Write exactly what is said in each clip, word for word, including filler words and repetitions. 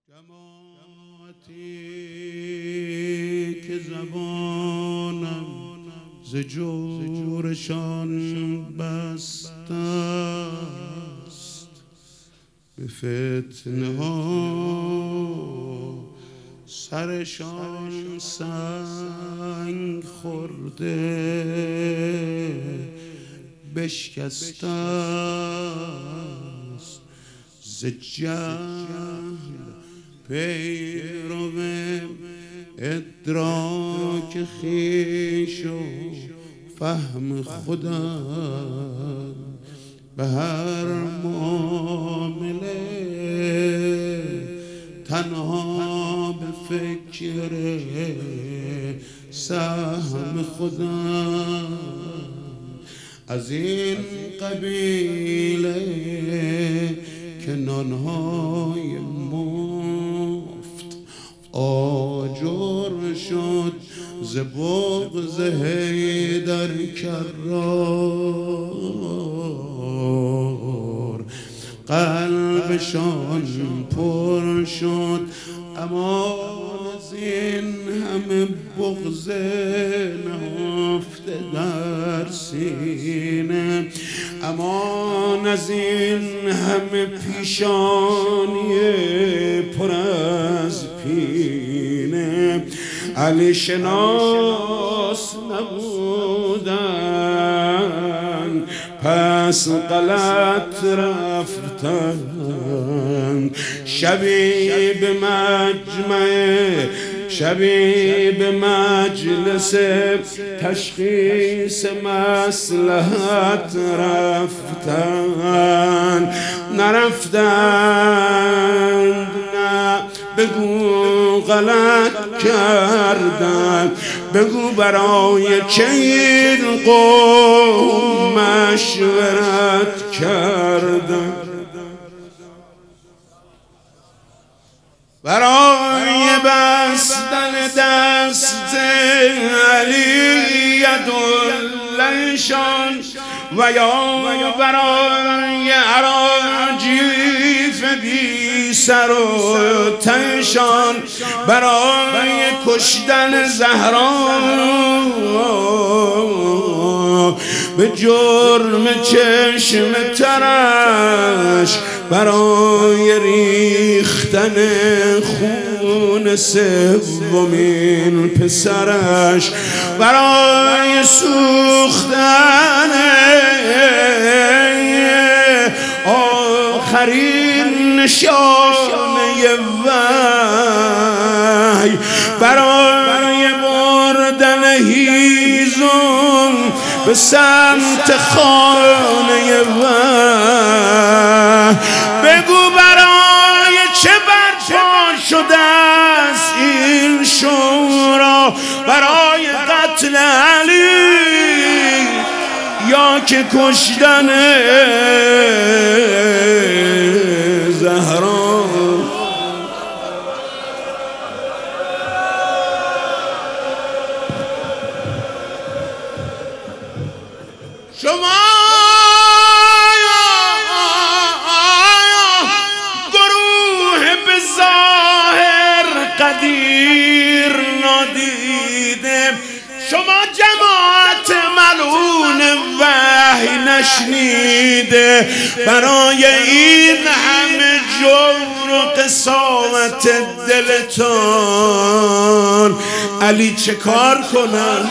جماعتی که زبانم ز جورشان بسته است، به فتنه ها سرشان سنگ خورده بشکسته است. ز جهل پیرو ادراک خویش و فهم خودم، به هر معامله تنها به فکر سهم خودم. از این قبیله که نانهای مفت آجر شد ز بغض حیدر کرار، قلبشان پر شد امان از این همه بغض نهفته در سینه، امان از این همه پیشانی پر از پینه. علی شناس نبودن پس غلط رفتن، شبی به مجمع شبی به مجلس تشخیص مصلحت رفتن، نرفتند نه بگو غلط کردن، بگو برای چه این قوم مشورت کردن، برای بستن دست علی یداللهشان و یا برای اراجیف بی سر و تنشان، برای کشتن زهرا به جرم چشم ترش، برای ریختن خون سومین پسرش، برای سوختن آخرین نشانه وحی، برای بردن هیزم به سمت خانه وحی. بگو برای چه برپا شده است این شورا، برای قتل علی یا که کشتن زهرا؟ شما گروه به ظاهر قدیر نادیده، شما جماعت ملعون وحی نشنیده، برای این همه جور و قساوت دلتان علی چه کار کنن؟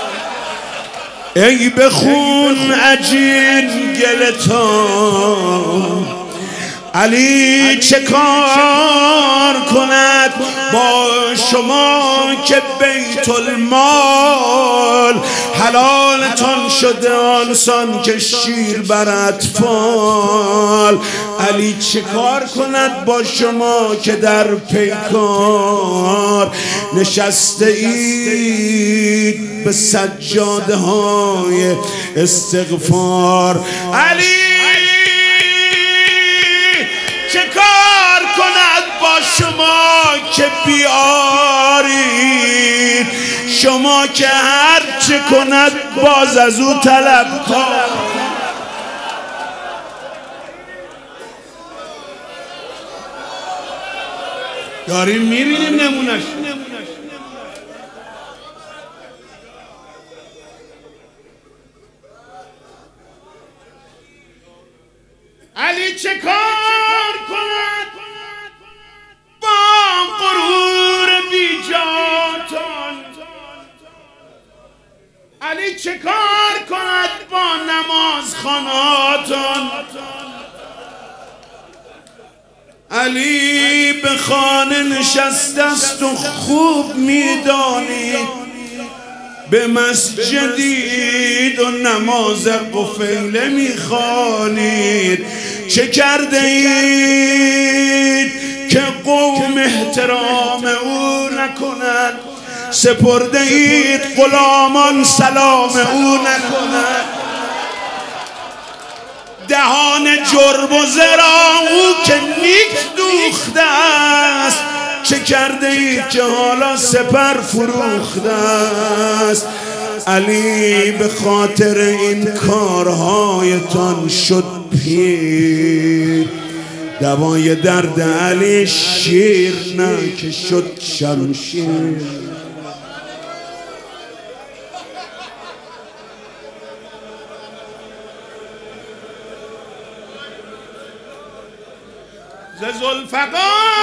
ای به خون عجین گلتان، علی چه کار کند با شما که بیت المال حلالتان شده آنسان که شیر بر اطفال؟ علی چه کار کند با شما که در پیکار نشسته اید به سجاده های استغفار؟ علی چه کار کند با شما که بیارید، شما که هر چه کند باز از او طلب کن؟ داریم میبینیم نمونش. علی چه کار کند با غرور بیجاتان، علی چه کار کند با نماز خاناتان، علی به خانه نشسته است و خوب میدانید به مسجدید و نماز قفیله میخوانید. چه کرده اید که قوم احترام او نکنند؟ سپرده اید غلامان سلام او نکنند؟ دهان جرب و زرا او که نیک دوخته است، چه کرده اید که حالا سپر فروخته است؟ علی به خاطر این کارهایتان شد پیر، دوای درد علی شیر نه که شد شمشیر. ز ذوالفقار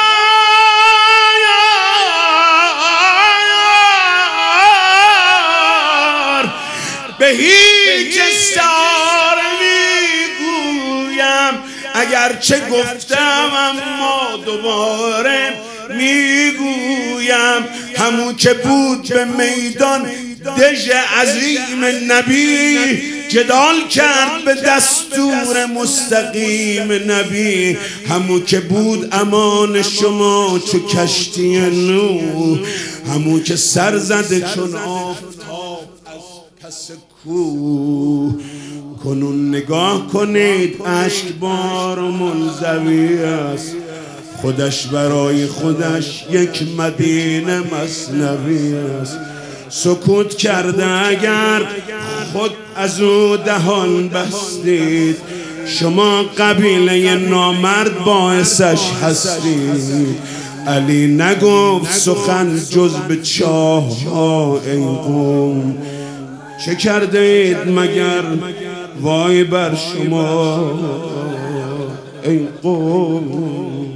به هیچ استعاره میگویم، اگرچه گفتم اما دوباره میگویم. همون که بود به میدان دژ عظیم نبی، جدال کرد به دستور مستقیم نبی. همون که بود امان شما چو کشتی نوح، همون که سر زده چون آفتاب از پس کوه. کنون نگاه کنید اشک بار و منزوی است، خودش برای خودش یک مدینه مثنوی است. سکوت کرده اگر خود از او دهان بستید، شما قبیله نامرد باعثش هستید. علی نگفت سخن جز به چاه ها ای قوم، چه کرده اید مگر وای بر شما ای قوم.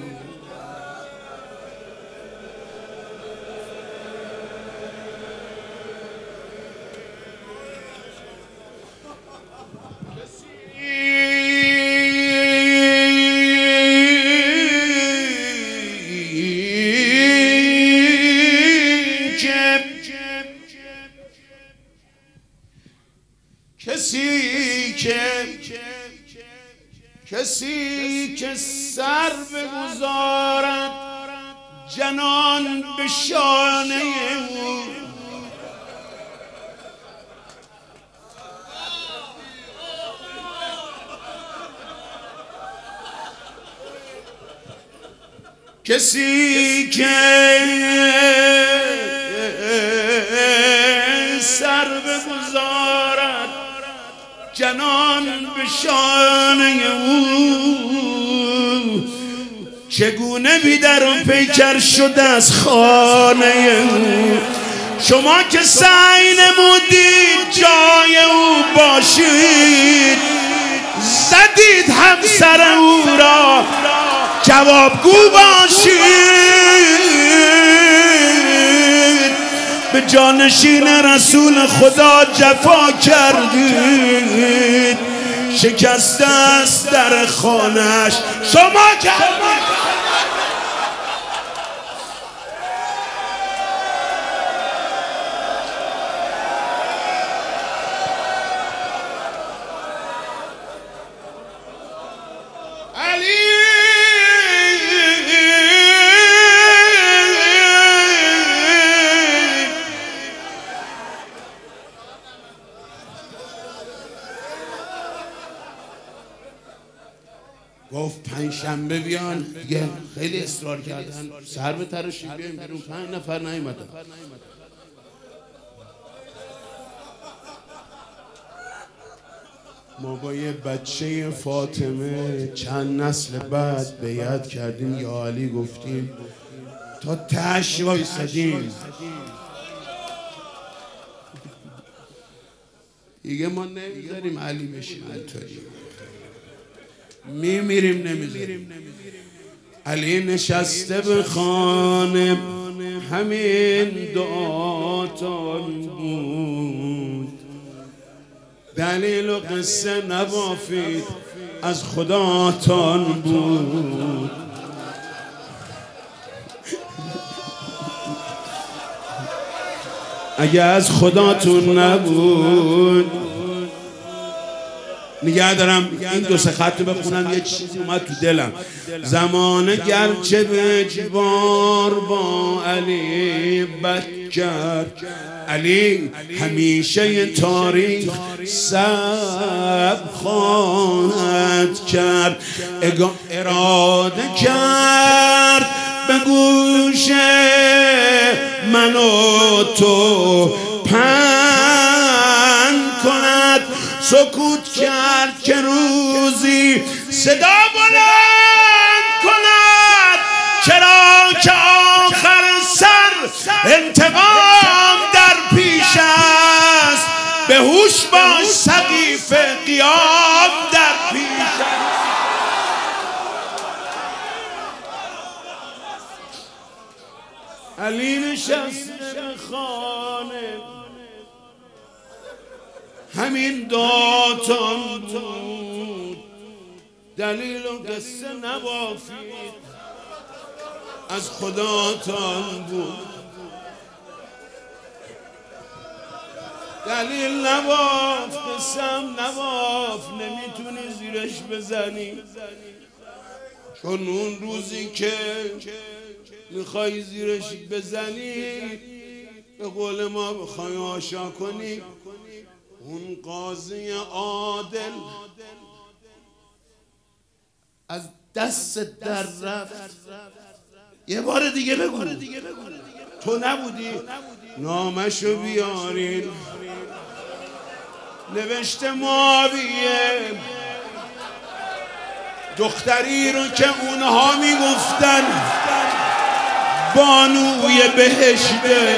کسی که کسی که سر بگذارد جنان به شانه او، کسی که سر بگذارد جنان به شانه او، چگونه بی در و پیکر شده از خانه او. شما که سعی نمودید جای او باشید، زدید همسر او را جوابگو باشید. به جانشین رسول خدا جفا کردید، شکسته است در خانه‌اش شما کردید. گفت پنج شنبه بیان دیگه، خیلی اصرار کردن سر به تراشی بیایم بیرون، پنج نفر نیومدن. ما با یه بچه فاطمه چند نسل بعد بیعت کردیم، یا علی گفتیم تا تش وایسادیم. دیگه ما نمیذاریم علی بشیم اینطوری، میمیریم نمیذاریم. علی نشسته به خانه، همین دعاتان بود، دلیل و قصه نبافید از خداتان بود. اگه از خداتون نبود، نگه دارم این دو سه خط رو بخونم، یه چیزی اومد تو دلم. زمانه گرچه به جبار با علی بد کرد، علی همیشه تاریخ سب خواهد کرد. اراده کرد به گوش من و تو پند کند، سکوت کرد که روزی صدا بلند کند. چرا که آخر سر انتقام در پیش است، به هوش باش سقیف قیام در پیش است. علی نشسته به خانه، همین داتان بود، دلیل و قصه نبافید از خداتان بود. دلیل نباف، قسم نباف، نمیتونی زیرش بزنی، چون اون روزی که میخوای زیرش بزنی، به قول ما بخوای آشا کنی، اون قاضی عادل از دست در رفت. یه بار دیگه بگو، تو نبودی؟ نامشو بیارین، نوشته معاویه، دختری رو که اونها میگفتن بانوی بهشته،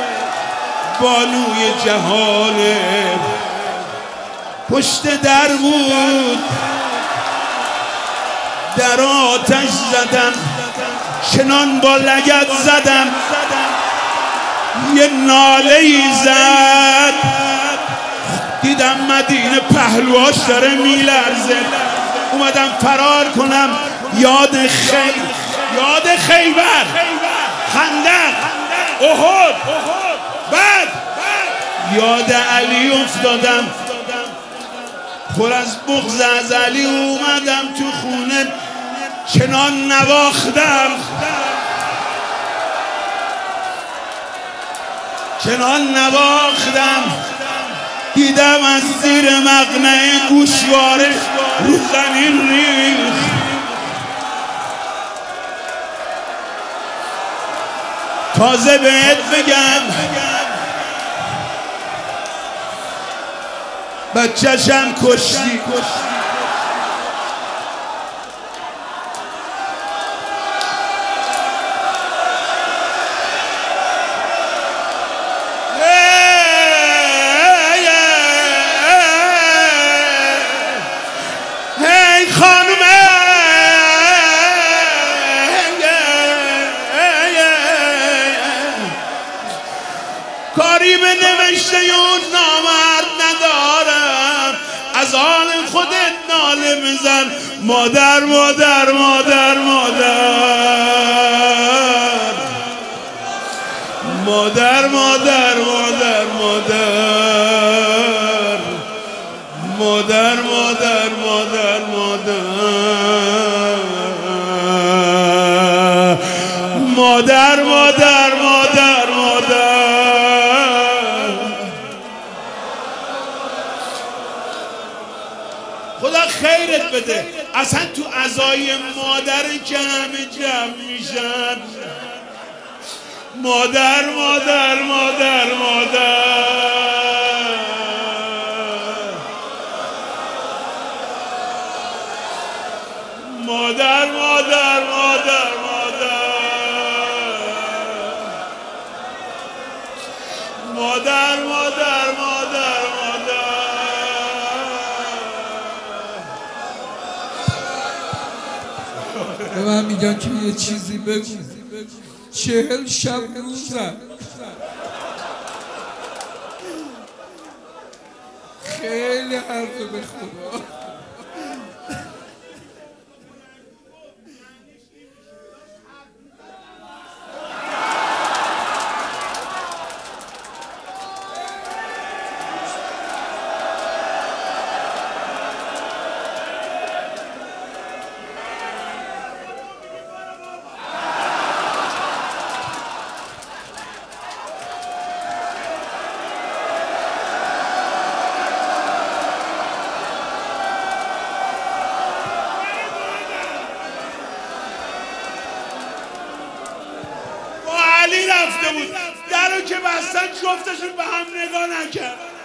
بانوی جهانه، پشت در بود، در آتش زدم، چنان با لگد زدم، یه ناله ای زد، دیدم مدینه پهلوهاش داره میلرزه، اومدم فرار کنم. یاد خی یاد خیبر، خندق، احد، بعد یاد علی افتادم، پر از بغض از علی اومدم تو خونه، چنان نواختم، چنان نواختم، دیدم از زیر مقنعه گوشواره رو زمین ریخت. تازه بهت بگم بچه‌شم کشتی. کاری به نوشته اون نامرد ندارم، از آن خودت ناله بزن، مادر مادر مادر مادر مادر مادر مادر مادر مادر مادر مادر مادر مادر مادر مادر خدا خیرت بده. اصلا تو عزای مادر که همه جمع میشن، مادر مادر مادر مادر مادر مادر مادر مادر میگن که یه چیزی بگو. چهل شب روزم خیلی حرفه به خدا. علی رفته بود درو که بستن جفتشون به هم نگاه نکرد.